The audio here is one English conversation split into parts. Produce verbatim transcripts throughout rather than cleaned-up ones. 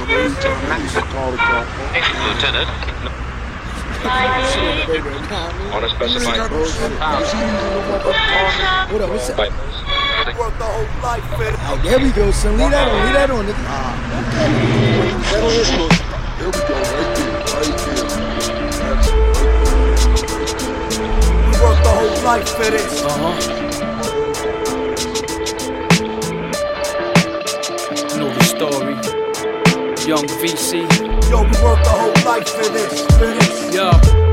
Lieutenant. On a specified What up, what's up? Right. Oh, there we go, son. Leave that on, leave that on, nigga. That on this one. There we go, right there, right there. We worked the whole life for this. Uh-huh. Know the story. Young V C. Yo, we worked the whole life for this, for this. Yo.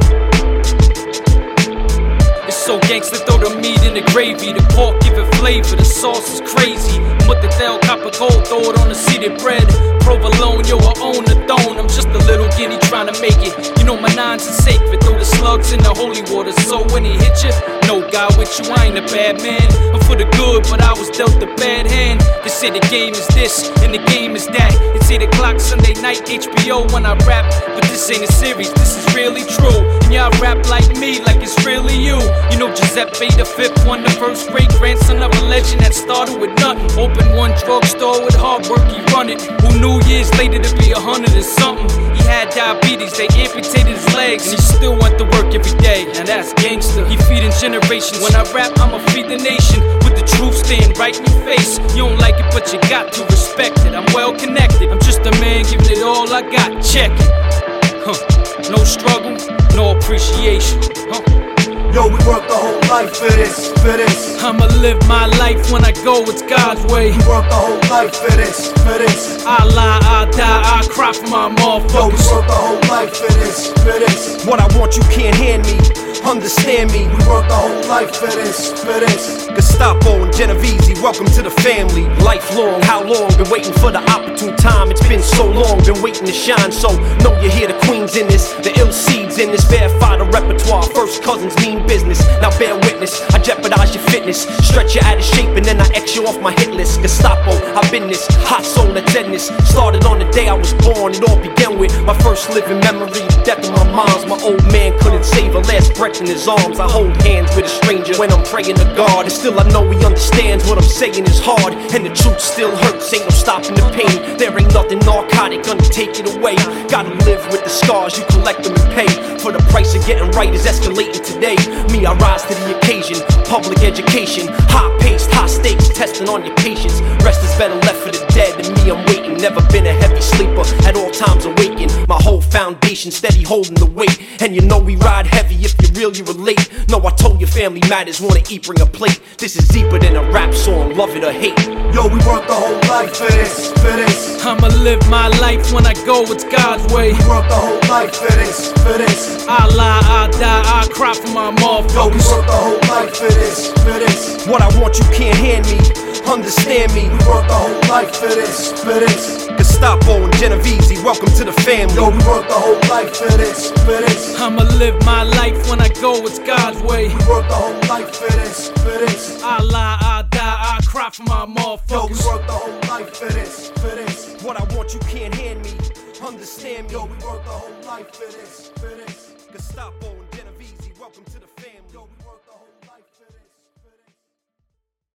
It's so gangsta, throw the meat in the gravy. The pork give it flavor, the sauce is crazy. Put the Del Copper Gold, throw it on the seeded bread. Provolone, yo, I own the throne. I'm just a little guinea trying to make it. You know my nines is sacred. Throw the slugs in the holy water, so when he hit you, no God with you, I ain't a bad man. I'm for the good, but I was dealt a bad hand. They say the game is this, and the game is that. It's eight o'clock Sunday night, H B O when I rap. But this ain't a series, this is really true. And y'all rap like me, like it's really you. You know Giuseppe the fifth one, the first great grandson of a legend that started with nothing. Opened one drugstore with hard work, he run it. Who knew years later to be a hundred and something? He had diabetes, they amputated his legs, and he still went to work every day. Now that's gangster. He feeding generations. When I rap, I'ma feed the nation with the truth staying right in your face. You don't like it, but you got to respect it. I'm well connected. I'm just a man giving it all I got. Check it. Huh. No struggle, no appreciation. Huh. Yo, we worked the whole life for this, for this. I'ma live my life when I go, it's God's way. We worked the whole life for this, for this. I lie, I die, I cry for my Yo, we motherfuckers. worked the whole life for this, for this. What I want you can't hand me, understand me. We worked the whole life for this, for this. Gestapo and Genovese, welcome to the family. Lifelong, how long? Been waiting for the opportune time. It's been so long, been waiting to shine. So know you hear the queens in this, the ill seeds in this. Verify the repertoire, first cousins mean business. Now bear witness, I jeopardize your fitness. Stretch you out of shape and then I X you off my hit list. Gestapo, I've been this, hot soul that's deadness. Started on the day I was born, it all began with my first living memory. The death of my mom's, my old man couldn't save her last breath in his arms. I hold hands with a stranger when I'm praying to God. And still I know he understands what I'm saying is hard. And the truth still hurts, ain't no stopping the pain. There ain't nothing narcotic gonna take it away. Gotta live with the scars, you collect them and pay. For the price of getting right is escalating today. Me, I rise to the occasion. Public education, high paced, high stakes, testing on your patience. Rest is better left for the dead than me, I'm waiting. Never been a heavy sleeper, at all times awaking. My whole foundation steady holding the weight. And you know we ride heavy if you really relate. No, I told you family matters, wanna eat, bring a plate. This is deeper than a rap song, love it or hate. Yo, we worked the whole life for this, for this. I'ma live my life when I go, it's God's way. We worked the whole life for this, for this. I lie, I die, I cry for my Yo, we motherfuckers. worked the whole life for this, for this. What I want you can't hand me, understand me. We worked the whole life for this, for this. Gestapo and Genovese, welcome to the family. Yo, we worked the whole life for this, for this. I'ma live my life when I go, it's God's way. We worked the whole life for this, for this. I lie, I die, I cry for my Yo, we motherfuckers. worked the whole life for this, for this. What I want you can't hand me, understand me. Yo, we worked the whole life for this, for this. Gestapo and Genovese, welcome to the